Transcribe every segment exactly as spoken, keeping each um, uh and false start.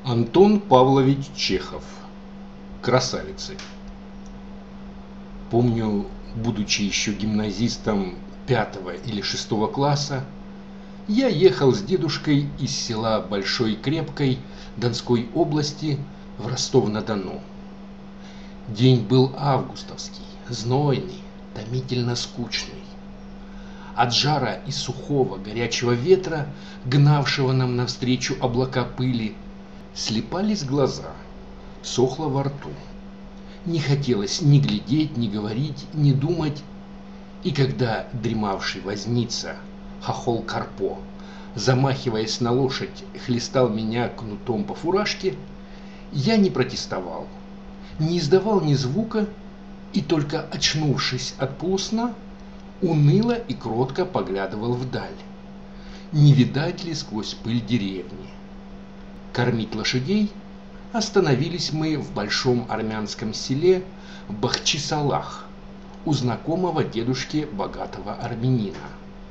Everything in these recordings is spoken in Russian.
Антон Павлович Чехов. Красавицы. Помню, будучи еще гимназистом пятого или шестого класса, я ехал с дедушкой из села Большой Крепкой Донской области в Ростов-на-Дону. День был августовский, знойный, томительно скучный. От жара и сухого горячего ветра, гнавшего нам навстречу облака пыли, слипались глаза, сохло во рту. Не хотелось ни глядеть, ни говорить, ни думать. И когда дремавший возница, хохол Карпо, замахиваясь на лошадь, хлестал меня кнутом по фуражке, я не протестовал, не издавал ни звука и, только очнувшись от полусна, уныло и кротко поглядывал вдаль. Не видать ли сквозь пыль деревни? Кормить лошадей остановились мы в большом армянском селе Бахчисалах у знакомого дедушки богатого армянина.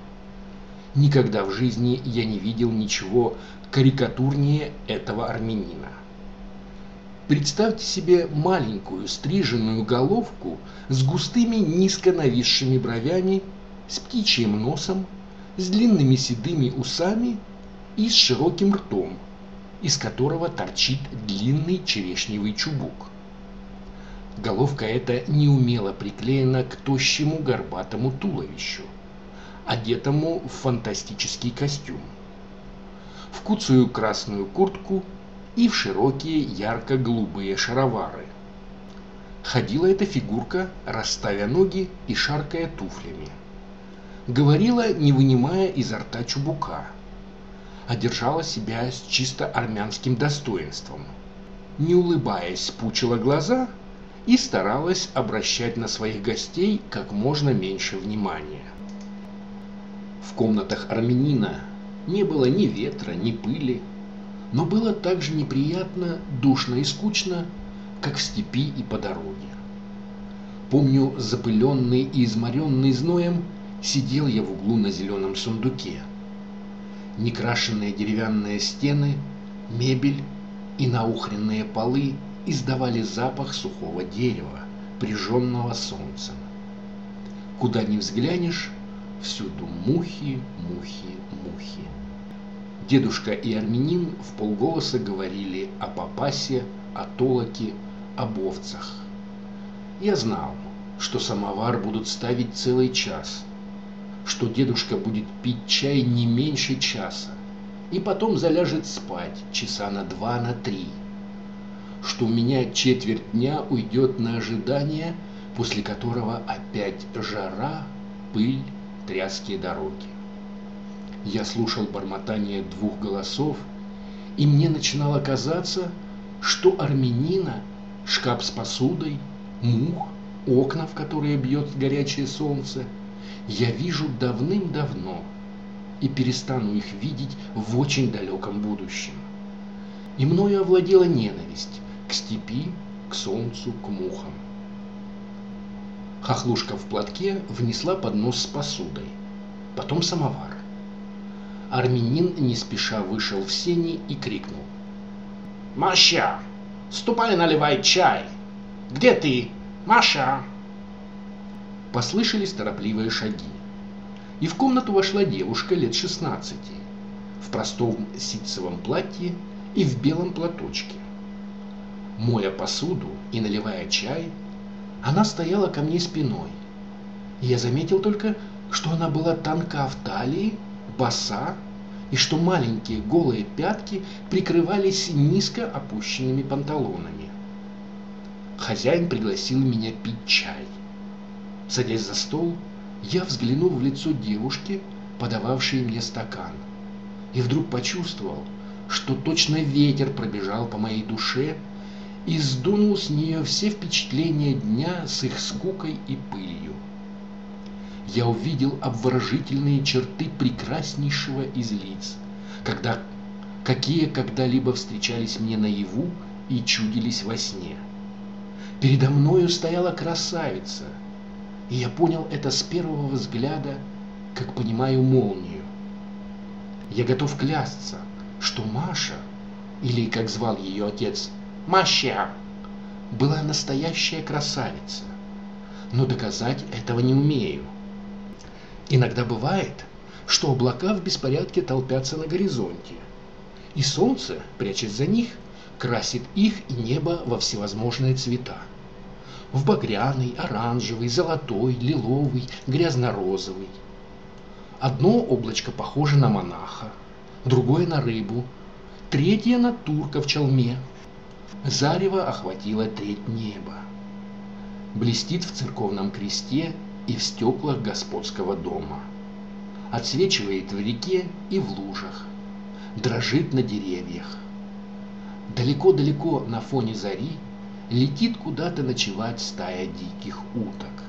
Никогда в жизни я не видел ничего карикатурнее этого армянина. Представьте себе маленькую стриженную головку с густыми низко нависшими бровями, с птичьим носом, с длинными седыми усами и с широким ртом, из которого торчит длинный черешневый чубук. Головка эта неумело приклеена к тощему горбатому туловищу, одетому в фантастический костюм, в куцую красную куртку и в широкие ярко-голубые шаровары. Ходила эта фигурка, расставя ноги и шаркая туфлями. Говорила, не вынимая изо рта чубука, а держала себя с чисто армянским достоинством. Не улыбаясь, пучила глаза и старалась обращать на своих гостей как можно меньше внимания. В комнатах армянина не было ни ветра, ни пыли, но было так же неприятно, душно и скучно, как в степи и по дороге. Помню, запыленный и изморенный зноем, сидел я в углу на зеленом сундуке. Некрашенные деревянные стены, мебель и наухренные полы издавали запах сухого дерева, прижженного солнцем. Куда ни взглянешь, всюду мухи, мухи, мухи. Дедушка и армянин вполголоса говорили о папасе, о толоке, об овцах. Я знал, что самовар будут ставить целый час, что дедушка будет пить чай не меньше часа и потом заляжет спать часа на два, на три, что у меня четверть дня уйдет на ожидание, после которого опять жара, пыль, тряские дороги. Я слушал бормотание двух голосов, и мне начинало казаться, что армянина, шкаф с посудой, мух, окна, в которые бьет горячее солнце, я вижу давным-давно и перестану их видеть в очень далеком будущем. И мною овладела ненависть к степи, к солнцу, к мухам. Хохлушка в платке внесла поднос с посудой, потом самовар. Армянин не спеша вышел в сени и крикнул: «Маша, ступай наливай чай! Где ты, Маша?» Послышались торопливые шаги, и в комнату вошла девушка лет шестнадцати, в простом ситцевом платье и в белом платочке. Моя посуду и наливая чай, она стояла ко мне спиной, и я заметил только, что она была тонка в талии, боса, и что маленькие голые пятки прикрывались низко опущенными панталонами. Хозяин пригласил меня пить чай. Садясь за стол, я взглянул в лицо девушки, подававшей мне стакан, и вдруг почувствовал, что точно ветер пробежал по моей душе и сдунул с нее все впечатления дня с их скукой и пылью. Я увидел обворожительные черты прекраснейшего из лиц, когда, какие когда-либо встречались мне наяву и чудились во сне. Передо мною стояла красавица, и я понял это с первого взгляда, как понимаю молнию. Я готов клясться, что Маша или, как звал ее отец, Маща, была настоящая красавица, но доказать этого не умею. Иногда бывает, что облака в беспорядке толпятся на горизонте, и солнце, прячась за них, красит их и небо во всевозможные цвета. В багряный, оранжевый, золотой, лиловый, грязно-розовый. Одно облачко похоже на монаха, другое на рыбу, третье на турка в чалме. Зарево охватило треть неба. Блестит в церковном кресте и в стеклах господского дома. Отсвечивает в реке и в лужах. Дрожит на деревьях. Далеко-далеко на фоне зари летит куда-то ночевать стая диких уток.